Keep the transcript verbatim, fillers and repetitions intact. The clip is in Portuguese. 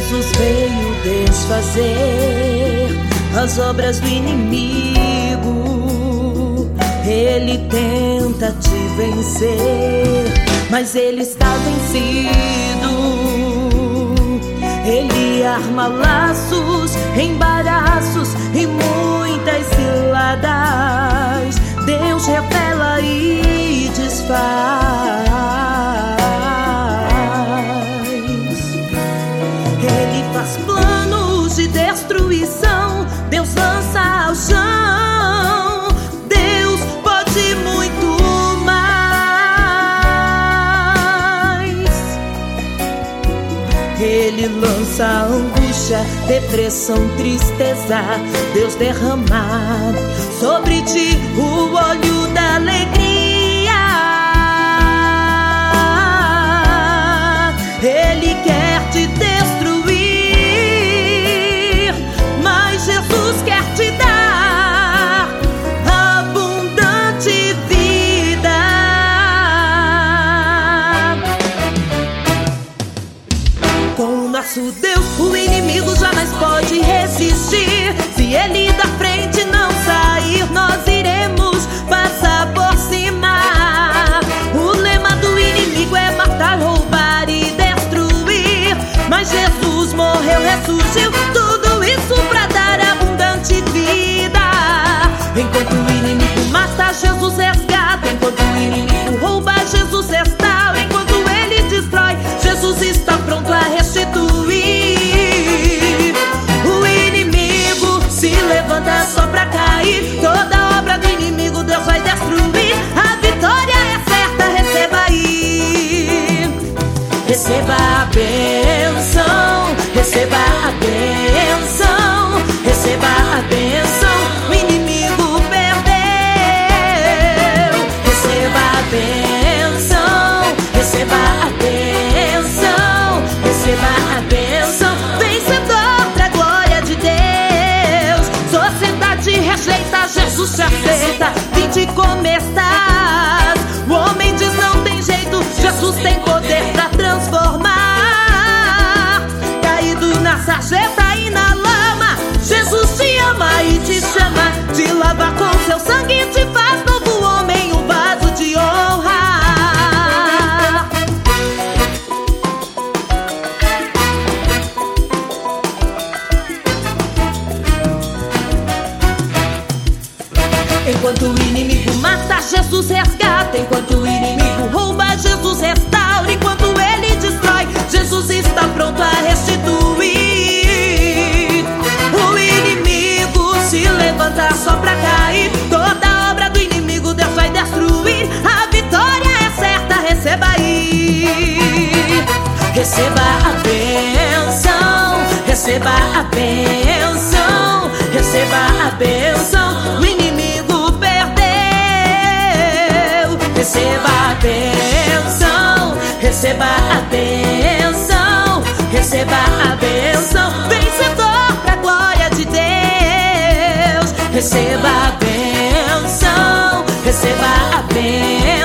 Jesus veio desfazer as obras do inimigo. Ele tenta te vencer, mas ele está vencido. Ele arma laços, embaraços e muitas ciladas. Deus revela e desfaz. Ele faz planos de destruição, Deus lança ao chão. Deus pode muito mais. Ele lança angústia, depressão, tristeza. Deus derrama sobre ti o óleo da alegria. Ele quer te destruir, mas Jesus quer te dar abundante vida. Com o nosso Deus, o inimigo jamais pode resistir. Se ele da frente não sair, nós iremos passar por cima. O lema do inimigo é matar, roubar e destruir, mas Jesus morreu, ressurgiu, tudo isso pra dar abundante vida. Enquanto o inimigo mata, Jesus resgata. Enquanto o inimigo rouba, Jesus restaura. Enquanto ele destrói, Jesus está pronto a restituir. O inimigo se levanta só pra cair. Toda obra do inimigo Deus vai destruir. A vitória é certa, receba aí. Receba a bênção, receba a bênção, receba a bênção. O inimigo perdeu. Receba a bênção, receba a bênção, receba a bênção. Vencedor pra glória de Deus. Sociedade rejeita, Jesus te aceita. Vinde como estás. O homem diz não tem jeito, Jesus tem poder pra transformar. Caído na sarjeta e na lama, Jesus te ama e te chama. Te lava com seu sangue, te faz novo homem, um vaso de honra. Enquanto o inimigo mata, Jesus resgata. Enquanto o inimigo rouba, Jesus restaura. Enquanto ele destrói, Jesus está pronto a restituir. O inimigo se levanta só pra cair. Toda obra do inimigo Deus vai destruir. A vitória é certa, receba aí. Receba a bênção, receba a bênção, receba a bênção. O inimigo perdeu. Receba a bênção, receba a bênção, receba a bênção. Vencedor pra glória de Deus. Receba a bênção, receba a bênção.